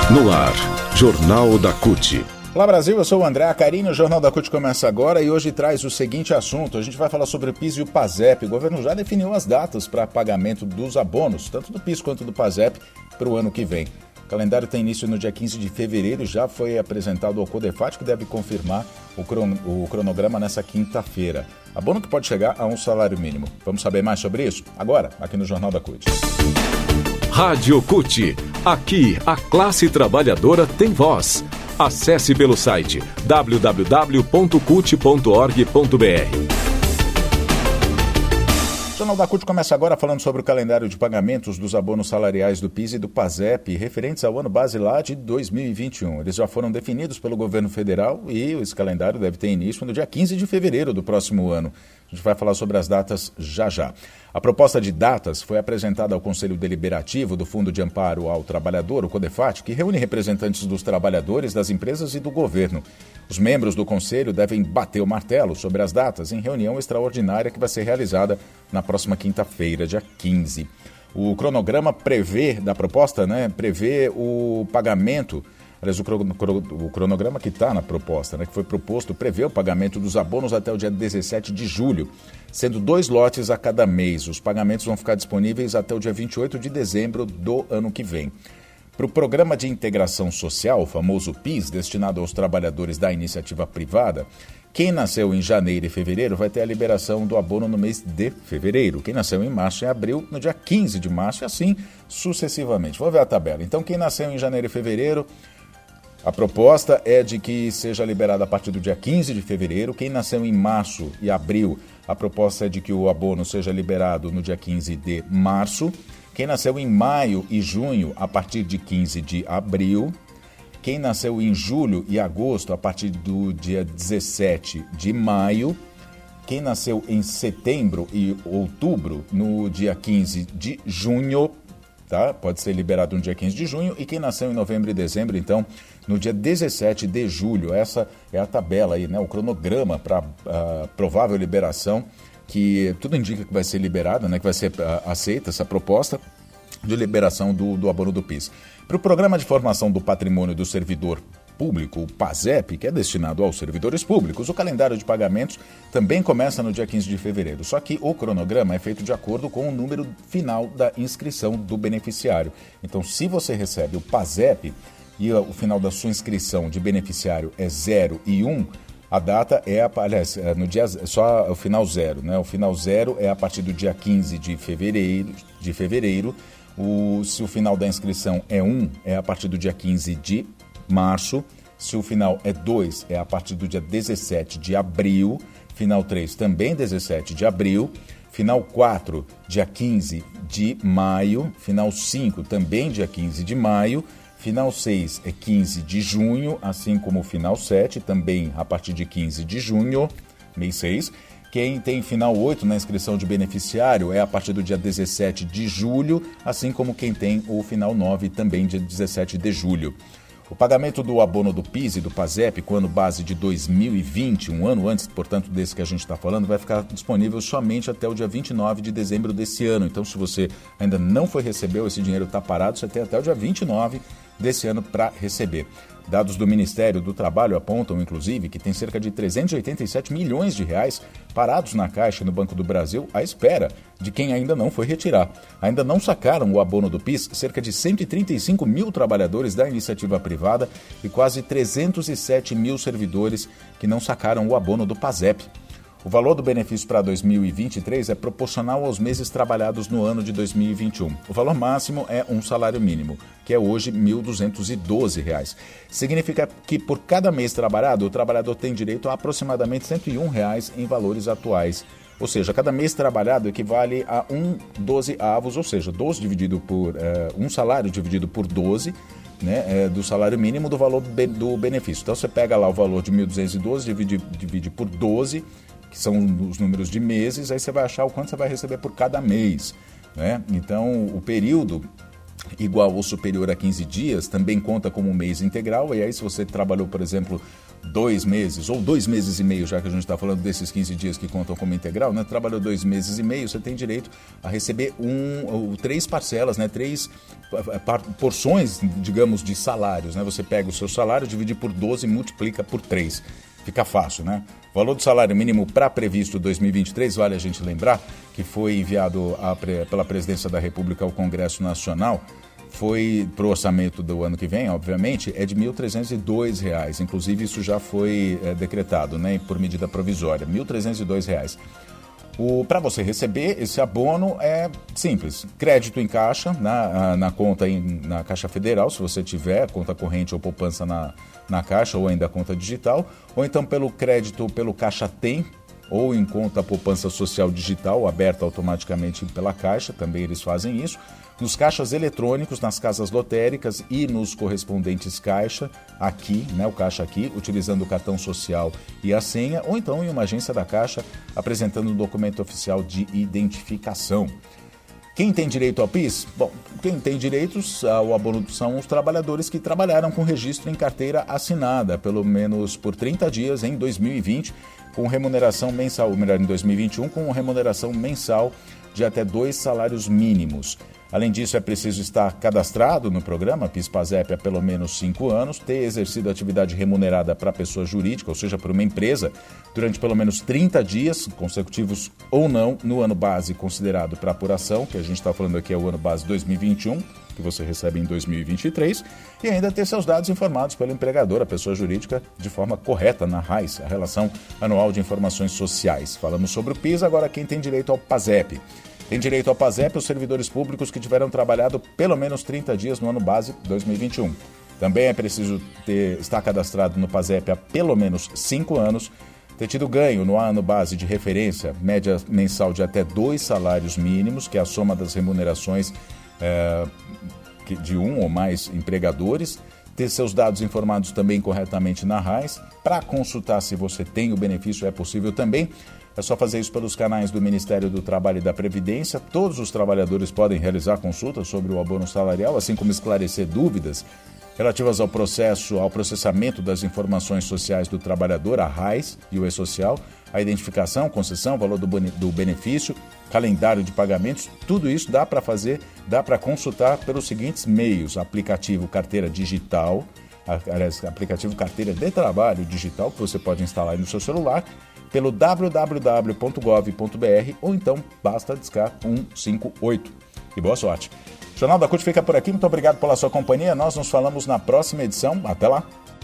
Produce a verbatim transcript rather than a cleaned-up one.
No ar, Jornal da C U T. Olá Brasil, eu sou o André Acarini, o Jornal da C U T começa agora e hoje traz o seguinte assunto. A gente vai falar sobre o PIS e o PASEP. O governo já definiu as datas para pagamento dos abonos, tanto do PIS quanto do PASEP, para o ano que vem. O calendário tem início no dia quinze de fevereiro e já foi apresentado ao CODEFAT, que deve confirmar o, cron- o cronograma nessa quinta-feira. Abono que pode chegar a um salário mínimo. Vamos saber mais sobre isso? Agora, aqui no Jornal da C U T. Rádio C U T. Aqui, a classe trabalhadora tem voz. Acesse pelo site w w w ponto cult ponto org ponto b r. O Jornal da C U T começa agora falando sobre o calendário de pagamentos dos abonos salariais do PIS e do PASEP, referentes ao ano base lá de dois mil e vinte e um. Eles já foram definidos pelo governo federal e esse calendário deve ter início no dia quinze de fevereiro do próximo ano. A gente vai falar sobre as datas já já. A proposta de datas foi apresentada ao Conselho Deliberativo do Fundo de Amparo ao Trabalhador, o CODEFAT, que reúne representantes dos trabalhadores, das empresas e do governo. Os membros do Conselho devem bater o martelo sobre as datas em reunião extraordinária que vai ser realizada na próxima quinta-feira, dia quinze. O cronograma prevê, da proposta, né, prevê o pagamento. Aliás, o cronograma que está na proposta, né, que foi proposto, prevê o pagamento dos abonos até o dia dezessete de julho, sendo dois lotes a cada mês. Os pagamentos vão ficar disponíveis até o dia vinte e oito de dezembro do ano que vem. Para o Programa de Integração Social, o famoso PIS, destinado aos trabalhadores da iniciativa privada, quem nasceu em janeiro e fevereiro vai ter a liberação do abono no mês de fevereiro. Quem nasceu em março e abril, no dia quinze de março, e assim sucessivamente. Vamos ver a tabela. Então, quem nasceu em janeiro e fevereiro, a proposta é de que seja liberado a partir do dia quinze de fevereiro. Quem nasceu em março e abril, a proposta é de que o abono seja liberado no dia quinze de março. Quem nasceu em maio e junho, a partir de quinze de abril. Quem nasceu em julho e agosto, a partir do dia dezessete de maio. Quem nasceu em setembro e outubro, no dia quinze de junho. Tá? Pode ser liberado no dia quinze de junho, e quem nasceu em novembro e dezembro, então, no dia dezessete de julho. Essa é a tabela aí, né? O cronograma para a provável liberação, que tudo indica que vai ser liberada, né? Que vai ser uh, aceita essa proposta de liberação do, do abono do PIS. Para o Programa de Formação do Patrimônio do Servidor Público, o PASEP, que é destinado aos servidores públicos, o calendário de pagamentos também começa no dia quinze de fevereiro, só que o cronograma é feito de acordo com o número final da inscrição do beneficiário. Então, se você recebe o PASEP e o final da sua inscrição de beneficiário é zero e um, a data é, aliás, no dia, só o final zero, né? O final zero é a partir do dia quinze de fevereiro, de fevereiro. O, se o final da inscrição é um, é a partir do dia quinze de março. Se o final é dois, é a partir do dia dezessete de abril. Final três, também dezessete de abril. Final quatro, dia quinze de maio. Final cinco, também dia quinze de maio. Final seis é quinze de junho, assim como o final sete, também a partir de quinze de junho, mês seis. Quem tem final oito na inscrição de beneficiário é a partir do dia dezessete de julho, assim como quem tem o final nove, também dia dezessete de julho. O pagamento do abono do PIS e do PASEP, com ano base de dois mil e vinte, um ano antes, portanto, desse que a gente está falando, vai ficar disponível somente até o dia vinte e nove de dezembro desse ano. Então, se você ainda não foi receber, esse dinheiro está parado, você tem até o dia vinte e nove desse ano para receber. Dados do Ministério do Trabalho apontam, inclusive, que tem cerca de trezentos e oitenta e sete milhões de reais parados na Caixa e no Banco do Brasil à espera de quem ainda não foi retirar. Ainda não sacaram o abono do PIS cerca de cento e trinta e cinco mil trabalhadores da iniciativa privada e quase trezentos e sete mil servidores que não sacaram o abono do PASEP. O valor do benefício para dois mil e vinte e três é proporcional aos meses trabalhados no ano de dois mil e vinte e um. O valor máximo é um salário mínimo, que é hoje mil duzentos e doze reais. Significa que por cada mês trabalhado, o trabalhador tem direito a aproximadamente cento e um reais em valores atuais. Ou seja, cada mês trabalhado equivale a um dozeavos, ou seja, doze dividido por é, um salário dividido por doze, né, é, do salário mínimo do valor do benefício. Então você pega lá o valor de mil duzentos e doze, divide, divide por doze, que são os números de meses, aí você vai achar o quanto você vai receber por cada mês, né? Então, o período igual ou superior a quinze dias, também conta como um mês integral. E aí, se você trabalhou, por exemplo, dois meses ou dois meses e meio, já que a gente está falando desses quinze dias que contam como integral, né? Trabalhou dois meses e meio, você tem direito a receber um, ou três parcelas, né? Três par, porções, digamos, de salários, né? Você pega o seu salário, divide por doze e multiplica por três. Fica fácil, né? O valor do salário mínimo para previsto dois mil e vinte e três, vale a gente lembrar, que foi enviado a, pela Presidência da República ao Congresso Nacional, foi para o orçamento do ano que vem, obviamente, é de mil trezentos e dois reais. Inclusive, isso já foi é, decretado, né, por medida provisória, mil trezentos e dois reais. Para você receber esse abono é simples, crédito em caixa, na, na conta em, na Caixa Federal, se você tiver conta corrente ou poupança na, na Caixa ou ainda conta digital, ou então pelo crédito pelo Caixa Tem, ou em conta poupança social digital, aberta automaticamente pela Caixa, também eles fazem isso, nos caixas eletrônicos, nas casas lotéricas e nos correspondentes caixa, aqui, né, o caixa aqui, utilizando o cartão social e a senha, ou então em uma agência da Caixa, apresentando um documento oficial de identificação. Quem tem direito ao PIS? Bom, quem tem direitos ao abono são os trabalhadores que trabalharam com registro em carteira assinada, pelo menos por trinta dias em dois mil e vinte, com remuneração mensal, ou melhor, em dois mil e vinte e um, com remuneração mensal de até dois salários mínimos. Além disso, é preciso estar cadastrado no programa PIS-PASEP há pelo menos cinco anos, ter exercido atividade remunerada para pessoa jurídica, ou seja, por uma empresa, durante pelo menos trinta dias, consecutivos ou não, no ano base considerado para apuração, que a gente está falando aqui é o ano base dois mil e vinte e um, que você recebe em dois mil e vinte e três, e ainda ter seus dados informados pelo empregador, a pessoa jurídica, de forma correta na R A I S, a Relação Anual de Informações Sociais. Falamos sobre o PIS, agora quem tem direito ao PASEP. Tem direito ao PASEP os servidores públicos que tiveram trabalhado pelo menos trinta dias no ano base dois mil e vinte e um. Também é preciso ter, estar cadastrado no PASEP há pelo menos cinco anos, ter tido ganho no ano base de referência, média mensal de até dois salários mínimos, que é a soma das remunerações é, de um ou mais empregadores, ter seus dados informados também corretamente na R A I S. Para consultar se você tem o benefício, é possível também. É só fazer isso pelos canais do Ministério do Trabalho e da Previdência. Todos os trabalhadores podem realizar consultas sobre o abono salarial, assim como esclarecer dúvidas relativas ao processo, ao processamento das informações sociais do trabalhador, a R A I S e o E-Social, a identificação, concessão, valor do, do benefício, calendário de pagamentos, tudo isso dá para fazer, dá para consultar pelos seguintes meios: aplicativo Carteira Digital, aliás, aplicativo Carteira de Trabalho Digital, que você pode instalar aí no seu celular, pelo w w w ponto gov ponto b r, ou então basta discar um cinco oito. E boa sorte! O Jornal da C U T fica por aqui, muito obrigado pela sua companhia, nós nos falamos na próxima edição, até lá!